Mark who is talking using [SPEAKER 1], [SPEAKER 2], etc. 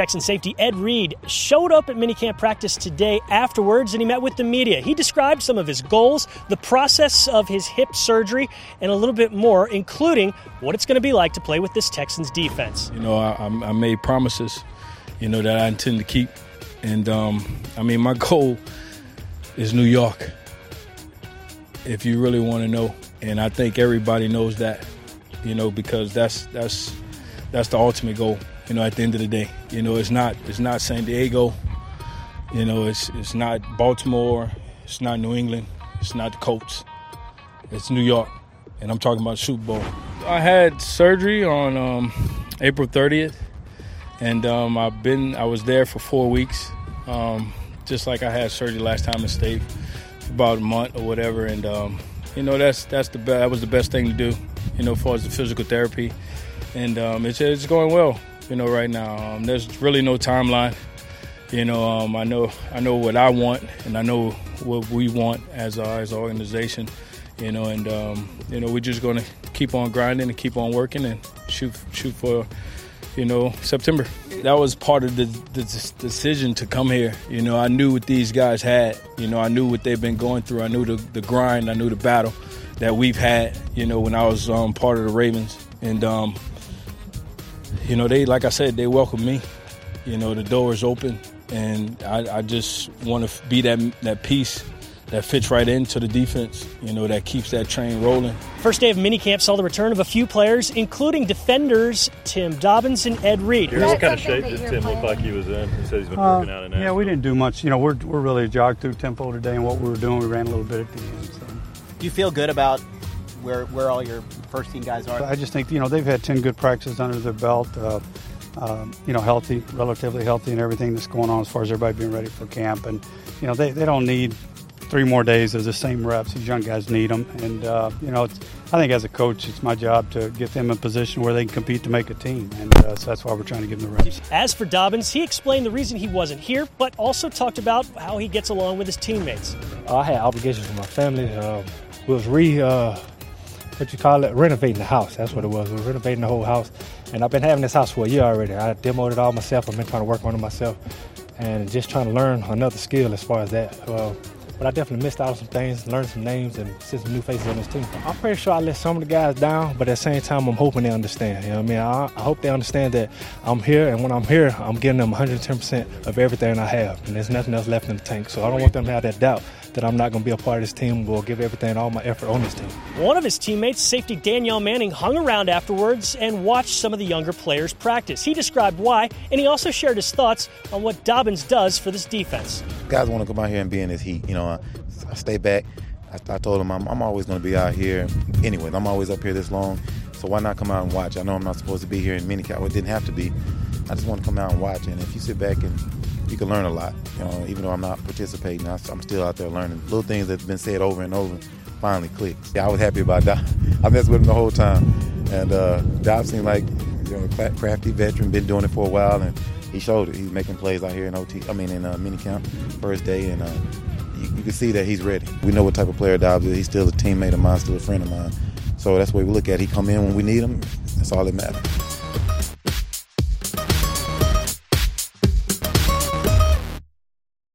[SPEAKER 1] Texan safety Ed Reed showed up at minicamp practice today afterwards, and he met with the media. He described some of his goals, the process of his hip surgery, and a little bit more, including what it's going to be like to play with this Texans defense.
[SPEAKER 2] I made promises, that I intend to keep. And, my goal is New York, if you really want to know. And I think everybody knows that, because that's the ultimate goal. At the end of the day, it's not San Diego, it's not Baltimore, it's not New England, it's not the Colts, it's New York, and I'm talking about Super Bowl. I had surgery on April 30th, and I was there for 4 weeks, just like I had surgery last time in state for about a month or whatever, and that was the best thing to do, as far as the physical therapy, and it's going well. Right now, there's really no timeline. I know what I want, and I know what we want as an organization. And we're just going to keep on grinding and keep on working and shoot for, September. That was part of the decision to come here. I knew what these guys had. I knew what they've been going through. I knew the grind. I knew the battle that we've had. When I was part of the Ravens, and they, like I said, they welcome me. The door is open, and I just want to be that piece that fits right into the defense, that keeps that train rolling.
[SPEAKER 1] First day of minicamp saw the return of a few players, including defenders Tim Dobbins and Ed Reed.
[SPEAKER 3] What kind of shape did Tim look like he was in? He said he's been working out in Nashville.
[SPEAKER 4] Yeah, we didn't do much. We're really jogged through tempo today, and what we were doing, we ran a little bit at the end. So.
[SPEAKER 5] Do you feel good about where all your first-team guys are?
[SPEAKER 4] I just think, they've had 10 good practices under their belt, healthy, relatively healthy, and everything that's going on as far as everybody being ready for camp. And, they don't need 3 more days of the same reps. These young guys need them. And, I think as a coach, it's my job to get them in a position where they can compete to make a team. And so that's why we're trying to give them the reps.
[SPEAKER 1] As for Dobbins, he explained the reason he wasn't here, but also talked about how he gets along with his teammates.
[SPEAKER 6] I had obligations for my family. We was renovating the house. That's what it was. We were renovating the whole house. And I've been having this house for a year already. I demoed it all myself. I've been trying to work on it myself and just trying to learn another skill as far as that. But I definitely missed out on some things, learned some names, and see some new faces on this team. I'm pretty sure I let some of the guys down, but at the same time, I'm hoping they understand. I hope they understand that I'm here, and when I'm here, I'm giving them 110% of everything I have, and there's nothing else left in the tank. So I don't want them to have that doubt that I'm not going to be a part of this team. We'll give everything, all my effort on this team.
[SPEAKER 1] One of his teammates, safety Danielle Manning, hung around afterwards and watched some of the younger players practice. He described why, and he also shared his thoughts on what Dobbins does for this defense.
[SPEAKER 7] Guys want to come out here and be in this heat. I stay back. I told him I'm always going to be out here anyways. I'm always up here this long, so why not come out and watch? I know I'm not supposed to be here in minicamp. Well, it didn't have to be. I just want to come out and watch, and if you sit back and you can learn a lot. Even though I'm not participating, I'm still out there learning. Little things that's been said over and over finally clicks. Yeah, I was happy about that. I messed with him the whole time, and Dob seemed like a crafty veteran, been doing it for a while, and he showed it. He's making plays out here in minicamp first day, and you can see that he's ready. We know what type of player Dobbs is. He's still a teammate of mine, still a friend of mine. So that's the way we look at it. He come in when we need him. That's all that matters.